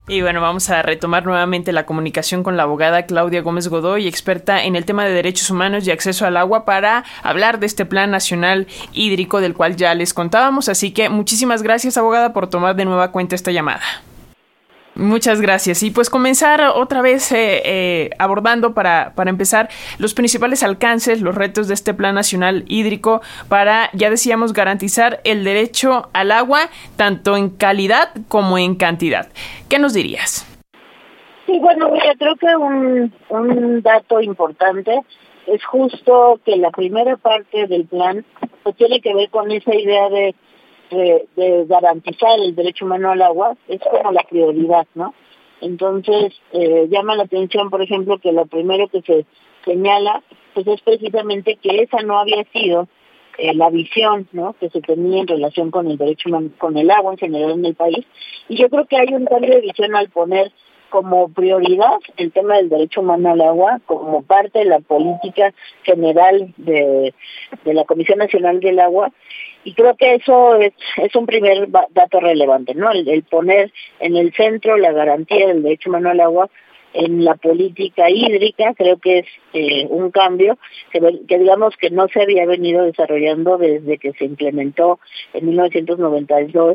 Y bueno, vamos a retomar nuevamente la comunicación con la abogada Claudia Gómez Godoy, experta en el tema de derechos humanos y acceso al agua, para hablar de este Plan Nacional Hídrico del cual ya les contábamos. Así que muchísimas gracias, abogada, por tomar de nueva cuenta esta llamada. Muchas gracias. Y pues comenzar otra vez abordando para empezar los principales alcances, los retos de este Plan Nacional Hídrico para, ya decíamos, garantizar el derecho al agua tanto en calidad como en cantidad. ¿Qué nos dirías? Sí, bueno, mira, creo que un dato importante es justo que la primera parte del plan pues tiene que ver con esa idea de garantizar el derecho humano al agua, es como la prioridad, ¿no? Entonces, llama la atención, por ejemplo, que lo primero que se señala, pues es precisamente que esa no había sido la visión, ¿no?, que se tenía en relación con el derecho humano, con el agua en general en el país. Y yo creo que hay un cambio de visión al poner como prioridad el tema del derecho humano al agua como parte de la política general de la Comisión Nacional del Agua. Y creo que eso es un primer dato relevante, ¿no? El poner en el centro la garantía del derecho humano al agua en la política hídrica. Creo que es un cambio que digamos que no se había venido desarrollando desde que se implementó en 1992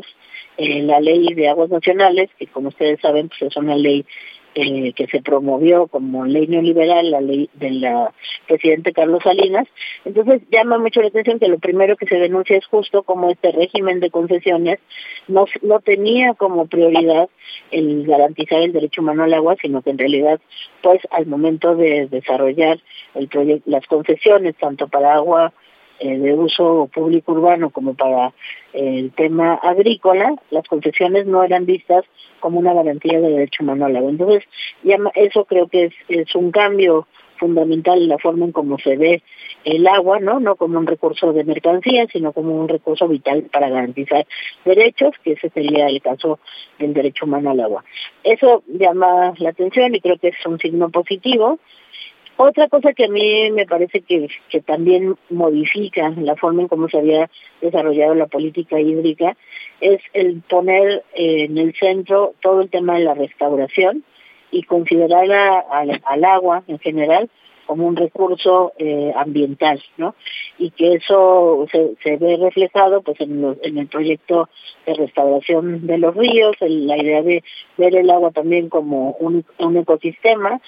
la Ley de Aguas Nacionales, que como ustedes saben pues es una ley que se promovió como ley neoliberal, la ley de la presidente Carlos Salinas. Entonces llama mucho la atención que lo primero que se denuncia es justo como este régimen de concesiones no tenía como prioridad el garantizar el derecho humano al agua, sino que en realidad pues al momento de desarrollar el proyecto, las concesiones tanto para agua de uso público urbano como para el tema agrícola, las concesiones no eran vistas como una garantía de derecho humano al agua. Entonces, eso creo que es un cambio fundamental en la forma en cómo se ve el agua, no como un recurso de mercancía, sino como un recurso vital para garantizar derechos, que ese sería el caso del derecho humano al agua. Eso llama la atención y creo que es un signo positivo. Otra cosa que a mí me parece que también modifica la forma en cómo se había desarrollado la política hídrica es el poner en el centro todo el tema de la restauración y considerar al agua en general como un recurso ambiental, ¿no? Y que eso se ve reflejado pues en el proyecto de restauración de los ríos, la idea de ver el agua también como un ecosistema.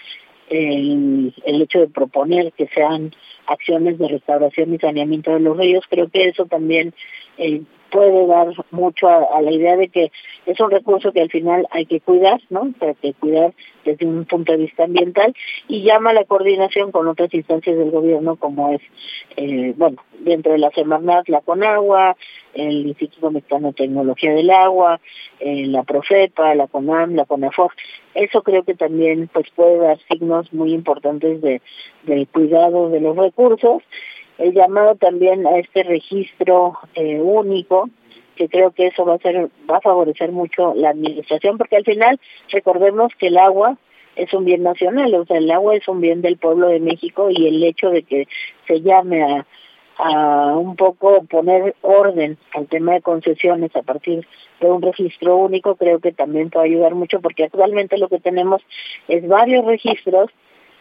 El hecho de proponer que sean acciones de restauración y saneamiento de los ríos, creo que eso también puede dar mucho a la idea de que es un recurso que al final hay que cuidar, ¿no? Pero que cuidar desde un punto de vista ambiental, y llama a la coordinación con otras instancias del gobierno como es, dentro de la Semarnat, la Conagua, el Instituto Mexicano de Tecnología del Agua, la Profepa, la CONAM, la CONAFOR. Eso creo que también pues puede dar signos muy importantes del cuidado de los recursos. El llamado también a este registro único, que creo que eso va a favorecer mucho la administración, porque al final recordemos que el agua es un bien nacional, o sea, el agua es un bien del pueblo de México, y el hecho de que se llame a un poco poner orden al tema de concesiones a partir de un registro único, creo que también puede ayudar mucho, porque actualmente lo que tenemos es varios registros,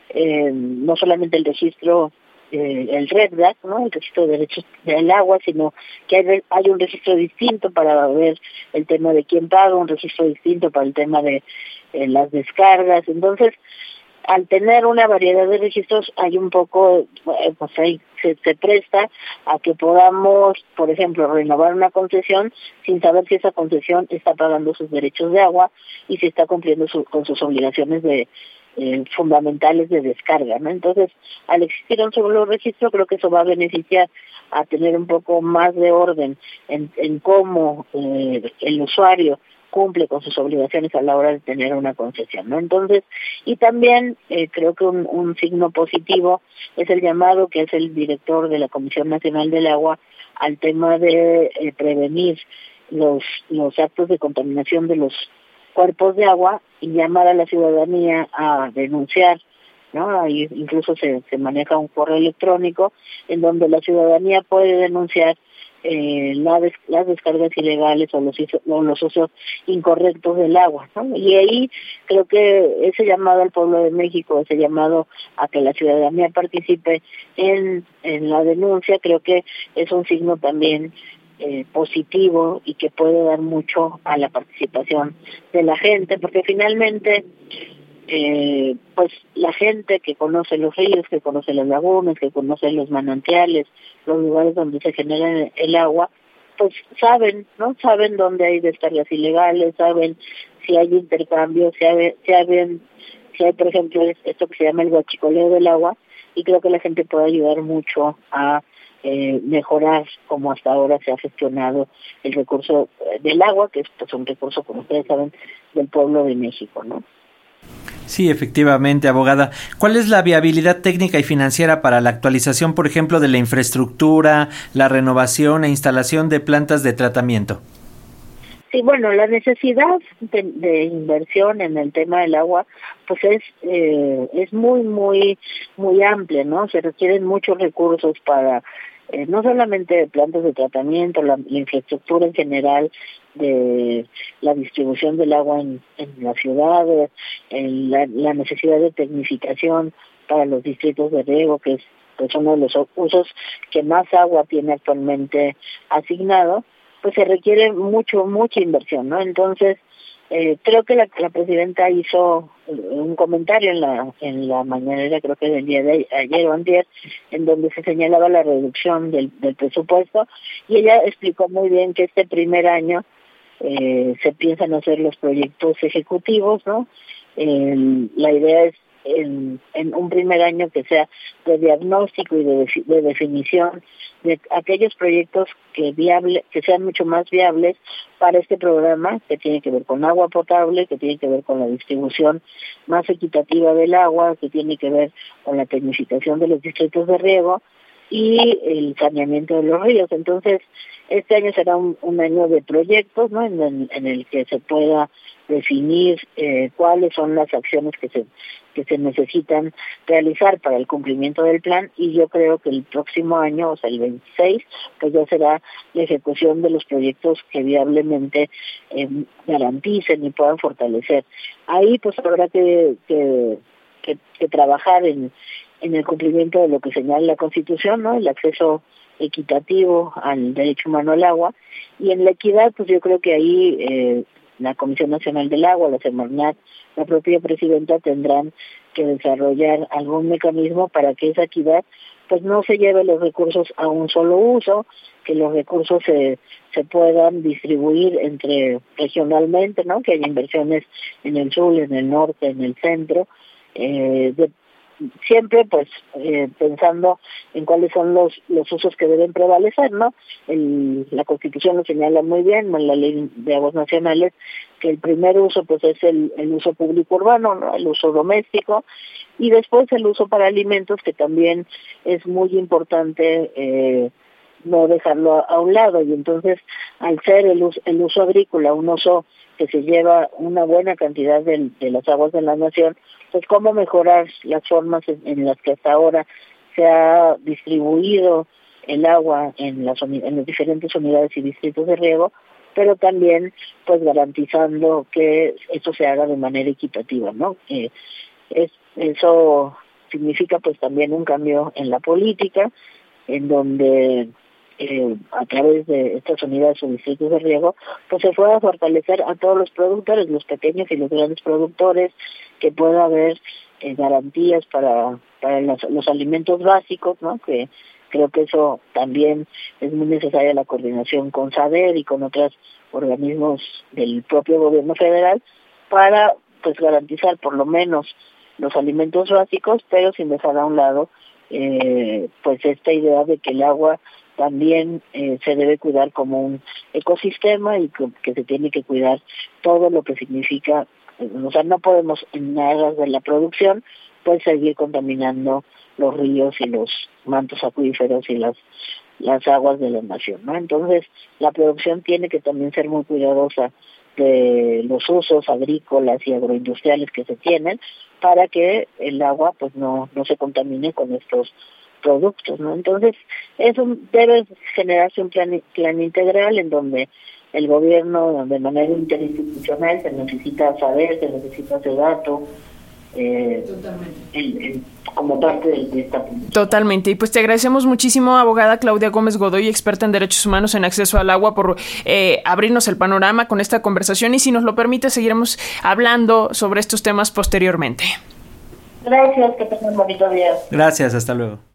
no solamente el registro, el REDGAC, ¿no?, el registro de derechos del agua, sino que hay un registro distinto para ver el tema de quién paga, un registro distinto para el tema de las descargas. Entonces, al tener una variedad de registros, hay un poco, pues ahí se presta a que podamos, por ejemplo, renovar una concesión sin saber si esa concesión está pagando sus derechos de agua y si está cumpliendo con sus obligaciones fundamentales de descarga, ¿no? Entonces, al existir un solo registro, creo que eso va a beneficiar a tener un poco más de orden en cómo el usuario cumple con sus obligaciones a la hora de tener una concesión, ¿no? Entonces, y también creo que un signo positivo es el llamado que hace el director de la Comisión Nacional del Agua al tema de prevenir los actos de contaminación de los cuerpos de agua y llamar a la ciudadanía a denunciar, ¿no? Ahí incluso se maneja un correo electrónico en donde la ciudadanía puede denunciar las descargas ilegales o los usos incorrectos del agua, ¿no? Y ahí creo que ese llamado al pueblo de México, ese llamado a que la ciudadanía participe en la denuncia, creo que es un signo también positivo y que puede dar mucho a la participación de la gente, porque finalmente pues la gente que conoce los ríos, que conoce las lagunas, que conoce los manantiales, los lugares donde se genera el agua, pues saben, ¿no? Saben dónde hay descargas ilegales, saben si hay intercambios, si hay, por ejemplo, esto que se llama el huachicoleo del agua, y creo que la gente puede ayudar mucho a mejorar como hasta ahora se ha gestionado el recurso del agua, que es pues un recurso, como ustedes saben, del pueblo de México, ¿no? Sí, efectivamente, abogada. ¿Cuál es la viabilidad técnica y financiera para la actualización, por ejemplo, de la infraestructura, la renovación e instalación de plantas de tratamiento? Sí, bueno, la necesidad de inversión en el tema del agua, pues es muy amplia, ¿no? Se requieren muchos recursos para no solamente plantas de tratamiento, la infraestructura en general de la distribución del agua en las ciudades, la necesidad de tecnificación para los distritos de riego, que es pues uno de los usos que más agua tiene actualmente asignado, pues se requiere mucha inversión, ¿no? Entonces, creo que la presidenta hizo un comentario en la mañanera, creo que del día de ayer o antier, en donde se señalaba la reducción del presupuesto, y ella explicó muy bien que este primer año se piensan hacer los proyectos ejecutivos, ¿no? La idea es en un primer año que sea de diagnóstico y de definición de aquellos proyectos que sean mucho más viables para este programa, que tiene que ver con agua potable, que tiene que ver con la distribución más equitativa del agua, que tiene que ver con la tecnificación de los distritos de riego y el saneamiento de los ríos. Entonces, este año será un año de proyectos, ¿no? En el que se pueda definir cuáles son las acciones que se necesitan realizar para el cumplimiento del plan, y yo creo que el próximo año, o sea, el 26, pues ya será la ejecución de los proyectos que viablemente garanticen y puedan fortalecer. Ahí pues habrá que trabajar en el cumplimiento de lo que señala la Constitución, ¿no? El acceso equitativo al derecho humano al agua, y en la equidad, pues yo creo que ahí la Comisión Nacional del Agua, la Semarnat, la propia presidenta tendrán que desarrollar algún mecanismo para que esa equidad pues no se lleve los recursos a un solo uso, que los recursos se puedan distribuir regionalmente, ¿no? Que haya inversiones en el sur, en el norte, en el centro, siempre pues pensando en cuáles son los usos que deben prevalecer, ¿no? La Constitución lo señala muy bien, en la Ley de Aguas Nacionales, que el primer uso pues es el uso público urbano, ¿no? El uso doméstico, y después el uso para alimentos, que también es muy importante no dejarlo a un lado. Y entonces, al ser el uso agrícola un uso que se lleva una buena cantidad de las aguas de la nación, pues cómo mejorar las formas en las que hasta ahora se ha distribuido el agua en las diferentes unidades y distritos de riego, pero también pues garantizando que eso se haga de manera equitativa, ¿no? Eso significa pues también un cambio en la política, en donde a través de estas unidades o distritos de riego, pues se pueda fortalecer a todos los productores, los pequeños y los grandes productores, que pueda haber garantías para los alimentos básicos, ¿no? Que creo que eso también es muy necesaria, la coordinación con SADER y con otros organismos del propio gobierno federal, para pues garantizar por lo menos los alimentos básicos, pero sin dejar a un lado pues esta idea de que el agua también se debe cuidar como un ecosistema, y que se tiene que cuidar todo lo que significa, o sea, no podemos en aras de la producción pues seguir contaminando los ríos y los mantos acuíferos y las aguas de la nación, ¿no? Entonces, la producción tiene que también ser muy cuidadosa de los usos agrícolas y agroindustriales que se tienen, para que el agua pues no se contamine con estos productos, ¿no? Entonces, eso debe generarse un plan integral en donde el gobierno, de manera interinstitucional, se necesita saber, se necesita ese dato, como parte de esta política. Totalmente. Y pues te agradecemos muchísimo, abogada Claudia Gómez Godoy, experta en derechos humanos en acceso al agua, por abrirnos el panorama con esta conversación, y si nos lo permite seguiremos hablando sobre estos temas posteriormente. Gracias, que tengan un bonito día. Gracias, hasta luego.